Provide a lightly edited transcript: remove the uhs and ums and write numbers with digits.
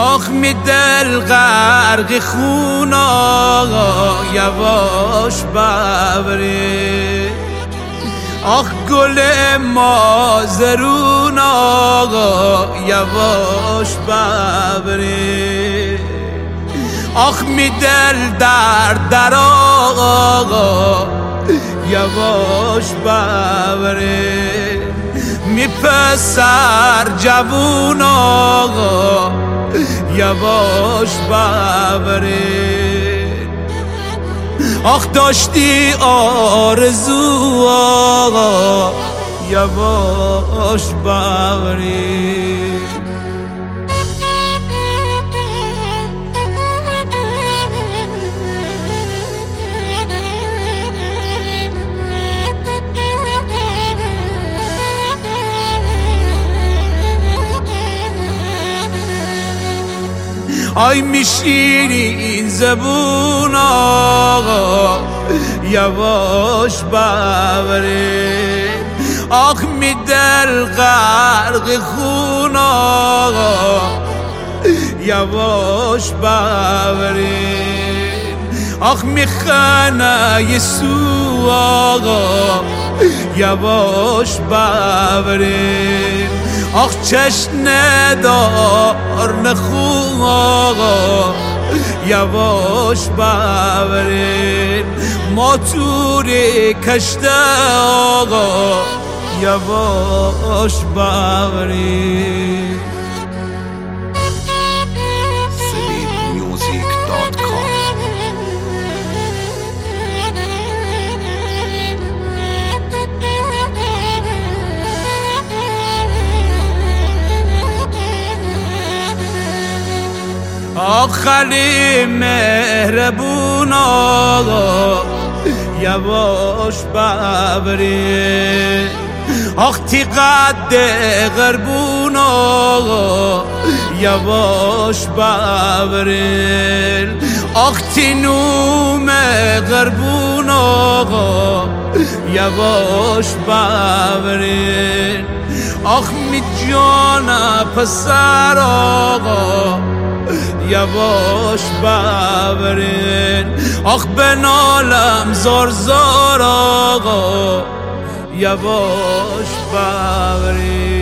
آخ می دل غرق خون آقا یواش ببری آخ گل مازرون آقا یواش ببری آخ می دل در آقا یواش ببری می پسر جوون آقا یواش ببری آخ داشتی آرزو آقا یواش ببری آی میشینی این زبون آقا یواش ببری آخ می دل غرق خون آقا یواش ببری آخ میخنه یسو آقا یواش ببری آخ چشم دار نخون آقا یواش ببرین موتوری کشته آقا یواش ببرین آخری مهربون آقا یواش ببری آخ تی قد غربون آقا یواش ببری آخ تی نوم غربون آقا یواش ببری آخ می جان پسر آقا یواش ببرین آخ بنالم زار زار آقا یواش ببرین